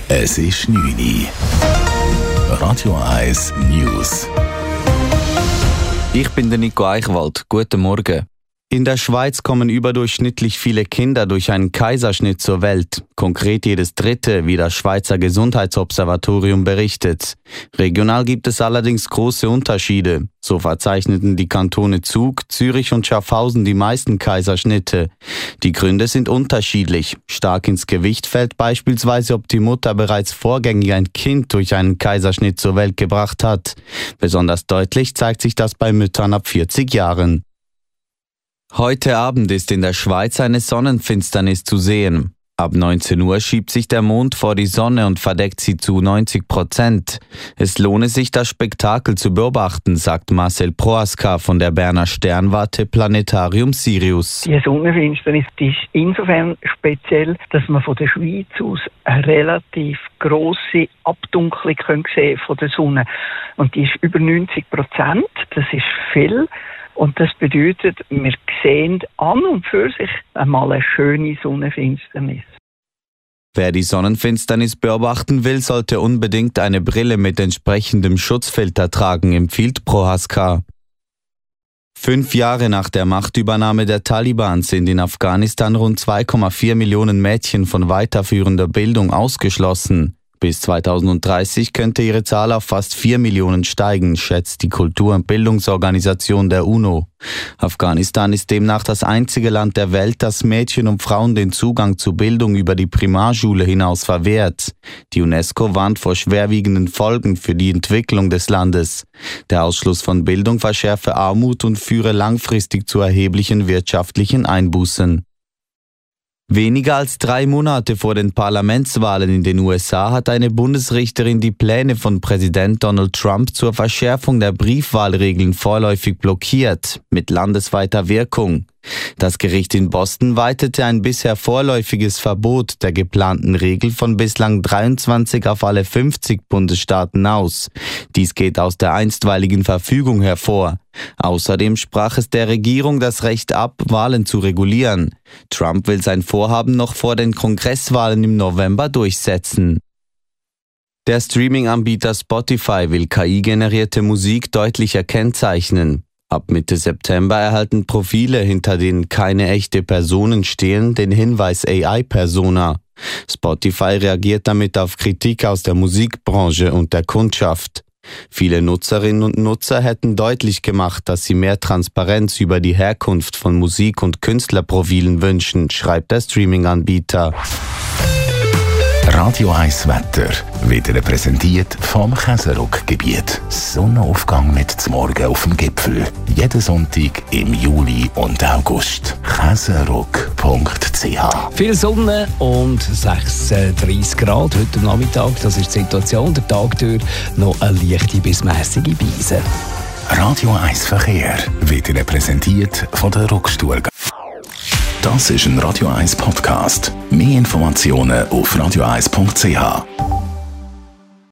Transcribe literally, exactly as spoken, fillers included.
Es ist neun Uhr. Radio eins News. Ich bin der Nico Eichwald. Guten Morgen. In der Schweiz kommen überdurchschnittlich viele Kinder durch einen Kaiserschnitt zur Welt. Konkret jedes dritte, wie das Schweizer Gesundheitsobservatorium berichtet. Regional gibt es allerdings große Unterschiede. So verzeichneten die Kantone Zug, Zürich und Schaffhausen die meisten Kaiserschnitte. Die Gründe sind unterschiedlich. Stark ins Gewicht fällt beispielsweise, ob die Mutter bereits vorgängig ein Kind durch einen Kaiserschnitt zur Welt gebracht hat. Besonders deutlich zeigt sich das bei Müttern ab vierzig Jahren. Heute Abend ist in der Schweiz eine Sonnenfinsternis zu sehen. Ab neunzehn Uhr schiebt sich der Mond vor die Sonne und verdeckt sie zu neunzig Prozent. Es lohne sich, das Spektakel zu beobachten, sagt Marcel Prohaska von der Berner Sternwarte Planetarium Sirius. Die Sonnenfinsternis ist insofern speziell, dass man von der Schweiz aus eine relativ grosse Abdunklung sehen von der Sonne. Und die ist über neunzig Prozent. Das ist viel. Und das bedeutet, wir sehen an und für sich einmal eine schöne Sonnenfinsternis. Wer die Sonnenfinsternis beobachten will, sollte unbedingt eine Brille mit entsprechendem Schutzfilter tragen, empfiehlt Prohaska. Fünf Jahre nach der Machtübernahme der Taliban sind in Afghanistan rund zwei Komma vier Millionen Mädchen von weiterführender Bildung ausgeschlossen. Bis zweitausenddreißig könnte ihre Zahl auf fast vier Millionen steigen, schätzt die Kultur- und Bildungsorganisation der UNO. Afghanistan ist demnach das einzige Land der Welt, das Mädchen und Frauen den Zugang zu Bildung über die Primarschule hinaus verwehrt. Die UNESCO warnt vor schwerwiegenden Folgen für die Entwicklung des Landes. Der Ausschluss von Bildung verschärfe Armut und führe langfristig zu erheblichen wirtschaftlichen Einbußen. Weniger als drei Monate vor den Parlamentswahlen in den U S A hat eine Bundesrichterin die Pläne von Präsident Donald Trump zur Verschärfung der Briefwahlregeln vorläufig blockiert, mit landesweiter Wirkung. Das Gericht in Boston weitete ein bisher vorläufiges Verbot der geplanten Regel von bislang dreiundzwanzig auf alle fünfzig Bundesstaaten aus. Dies geht aus der einstweiligen Verfügung hervor. Außerdem sprach es der Regierung das Recht ab, Wahlen zu regulieren. Trump will sein Vorhaben noch vor den Kongresswahlen im November durchsetzen. Der Streaming-Anbieter Spotify will K I-generierte Musik deutlicher kennzeichnen. Ab Mitte September erhalten Profile, hinter denen keine echte Personen stehen, den Hinweis A I-Persona. Spotify reagiert damit auf Kritik aus der Musikbranche und der Kundschaft. Viele Nutzerinnen und Nutzer hätten deutlich gemacht, dass sie mehr Transparenz über die Herkunft von Musik- und Künstlerprofilen wünschen, schreibt der Streaming-Anbieter. Radio eins Wetter wird präsentiert vom Käseruck-Gebiet. Sonnenaufgang mit zum Morgen auf dem Gipfel. Jeden Sonntag im Juli und August. käseruck punkt c h. Viel Sonne und sechsunddreißig Grad heute Nachmittag. Das ist die Situation. Der Tag durch noch eine leichte bis mässige Beise. Radio eins Verkehr wird präsentiert von der Ruckstuhl. Das ist ein Radio eins Podcast. Mehr Informationen auf radio eins punkt c h.